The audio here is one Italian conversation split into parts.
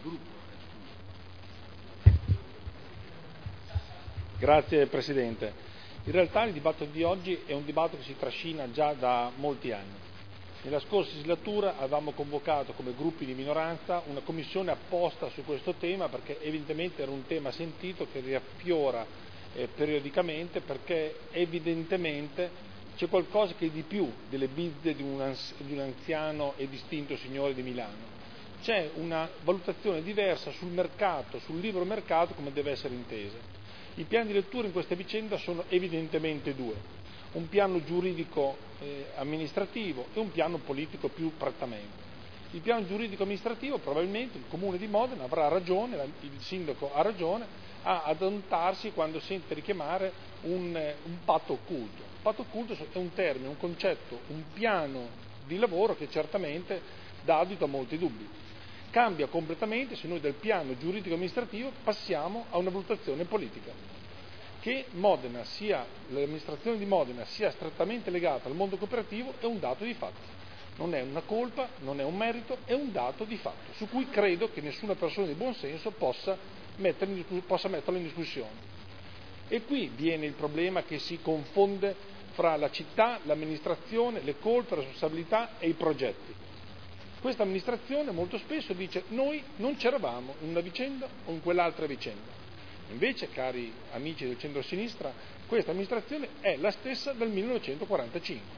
Grazie Presidente. In realtà il dibattito di oggi è un dibattito che si trascina già da molti anni. Nella scorsa legislatura avevamo convocato come gruppi di minoranza una commissione apposta su questo tema perché evidentemente era un tema sentito che riaffiora periodicamente, perché evidentemente c'è qualcosa che è di più delle bizze di un anziano e distinto signore di Milano. C'è una valutazione diversa sul mercato, sul libero mercato come deve essere intesa. I piani di lettura in questa vicenda sono evidentemente due, un piano giuridico amministrativo e un piano politico più prettamente. Il piano giuridico amministrativo probabilmente il Comune di Modena avrà ragione, il Sindaco ha ragione a adattarsi quando sente richiamare un patto occulto. Il patto occulto è un termine, un concetto, un piano di lavoro che certamente dà adito a molti dubbi. Cambia completamente se noi dal piano giuridico amministrativo passiamo a una valutazione politica. Che l'amministrazione di Modena sia strettamente legata al mondo cooperativo è un dato di fatto. Non è una colpa, non è un merito, è un dato di fatto, su cui credo che nessuna persona di buon senso possa metterlo in discussione. E qui viene il problema che si confonde fra la città, l'amministrazione, le colpe, le responsabilità e i progetti. Questa amministrazione molto spesso dice noi non c'eravamo in una vicenda o in quell'altra vicenda. Invece, cari amici del centro-sinistra, questa amministrazione è la stessa del 1945.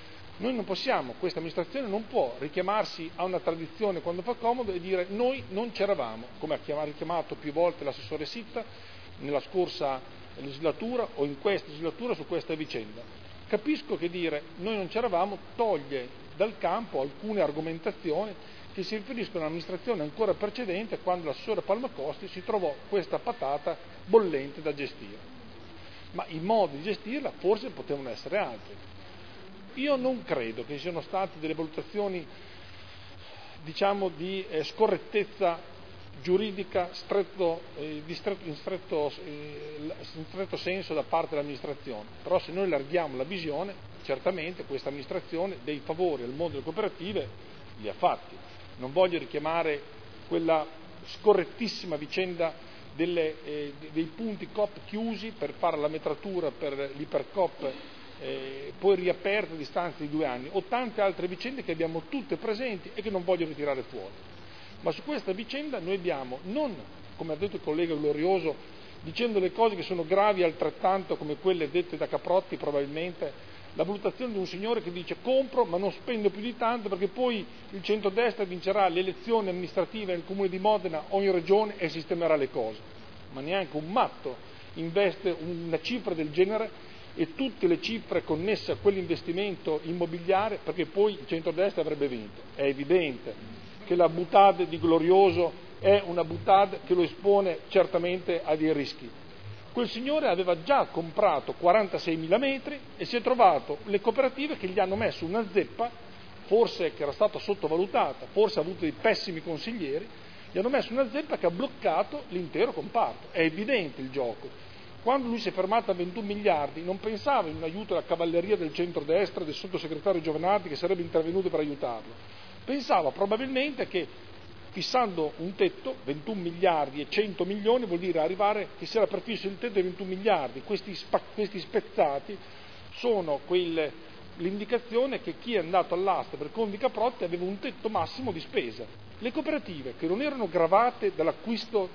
Questa amministrazione non può richiamarsi a una tradizione quando fa comodo e dire noi non c'eravamo, come ha richiamato più volte l'assessore Sitta nella scorsa legislatura o in questa legislatura su questa vicenda. Capisco che dire noi non c'eravamo toglie dal campo alcune argomentazioni che si riferiscono all'amministrazione ancora precedente, quando l'assessore Palmacosti si trovò questa patata bollente da gestire. Ma i modi di gestirla forse potevano essere altri. Io non credo che siano state delle valutazioni, di scorrettezza giuridica in stretto senso da parte dell'amministrazione, però se noi allarghiamo la visione, certamente questa amministrazione dei favori al mondo delle cooperative li ha fatti. Non voglio richiamare quella scorrettissima vicenda dei punti COP chiusi per fare la metratura per l'Ipercoop, poi riaperta a distanza di 2 anni, o tante altre vicende che abbiamo tutte presenti e che non voglio ritirare fuori. Ma su questa vicenda noi abbiamo, non come ha detto il collega Glorioso, dicendo le cose che sono gravi altrettanto come quelle dette da Caprotti probabilmente, la valutazione di un signore che dice compro ma non spendo più di tanto perché poi il centrodestra vincerà le elezioni amministrative nel Comune di Modena o in Regione e sistemerà le cose. Ma neanche un matto investe una cifra del genere e tutte le cifre connesse a quell'investimento immobiliare perché poi il centrodestra avrebbe vinto. È evidente che la boutade di Glorioso è una boutade che lo espone certamente a dei rischi. Quel signore aveva già comprato 46.000 metri e si è trovato le cooperative che gli hanno messo una zeppa, forse che era stata sottovalutata, forse ha avuto dei pessimi consiglieri, gli hanno messo una zeppa che ha bloccato l'intero comparto. È evidente il gioco. Quando lui si è fermato a 21 miliardi non pensava in un aiuto alla cavalleria del centrodestra, del sottosegretario Giovanardi che sarebbe intervenuto per aiutarlo. Pensava probabilmente che fissando un tetto, 21 miliardi e 100 milioni, vuol dire arrivare che si era prefisso il tetto di 21 miliardi. Questi spezzati sono l'indicazione che chi è andato all'asta per conto di Caprotti aveva un tetto massimo di spesa. Le cooperative che non erano gravate dall'acquisto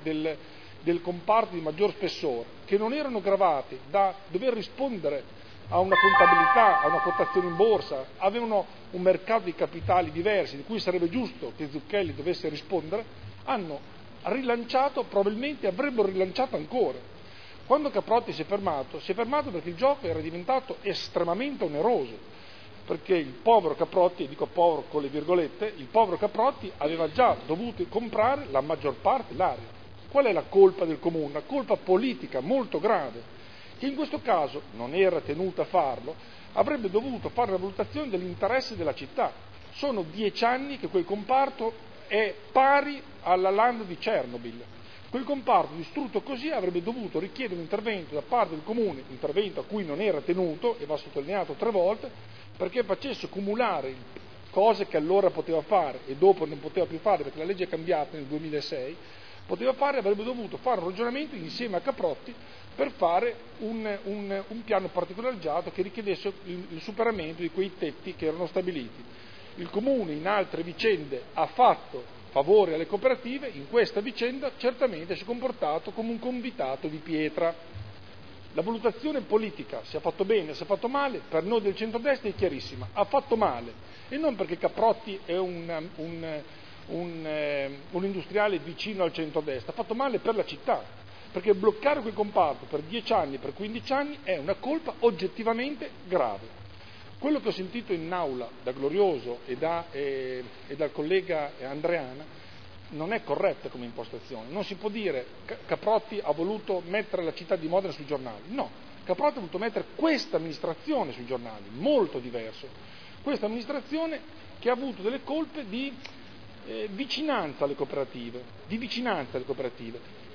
del comparto di maggior spessore, che non erano gravate da dover rispondere a una contabilità, a una quotazione in borsa, avevano un mercato di capitali diversi, di cui sarebbe giusto che Zucchelli dovesse rispondere, hanno rilanciato, probabilmente avrebbero rilanciato ancora. Quando Caprotti si è fermato perché il gioco era diventato estremamente oneroso, perché il povero Caprotti, e dico povero con le virgolette, il povero Caprotti aveva già dovuto comprare la maggior parte dell'area. Qual è la colpa del comune? Una colpa politica molto grave, che in questo caso non era tenuto a farlo, avrebbe dovuto fare la valutazione dell'interesse della città. Sono 10 anni che quel comparto è pari alla Land di Chernobyl. Quel comparto distrutto così avrebbe dovuto richiedere un intervento da parte del comune, intervento a cui non era tenuto, e va sottolineato 3 volte, perché facesse cumulare il cose che allora poteva fare e dopo non poteva più fare perché la legge è cambiata nel 2006, avrebbe dovuto fare un ragionamento insieme a Caprotti per fare un piano particolareggiato che richiedesse il superamento di quei tetti che erano stabiliti. Il Comune in altre vicende ha fatto favore alle cooperative, in questa vicenda certamente si è comportato come un convitato di pietra. La valutazione politica, se ha fatto bene o se ha fatto male, per noi del centrodestra è chiarissima, ha fatto male, e non perché Caprotti è un industriale vicino al centrodestra, ha fatto male per la città, perché bloccare quel comparto per 10 anni, per 15 anni è una colpa oggettivamente grave. Quello che ho sentito in aula da Glorioso e dal collega Andreana non è corretta come impostazione. Non si può dire Caprotti ha voluto mettere la città di Modena sui giornali. No, Caprotti ha voluto mettere questa amministrazione sui giornali, molto diverso. Questa amministrazione che ha avuto delle colpe di vicinanza alle cooperative,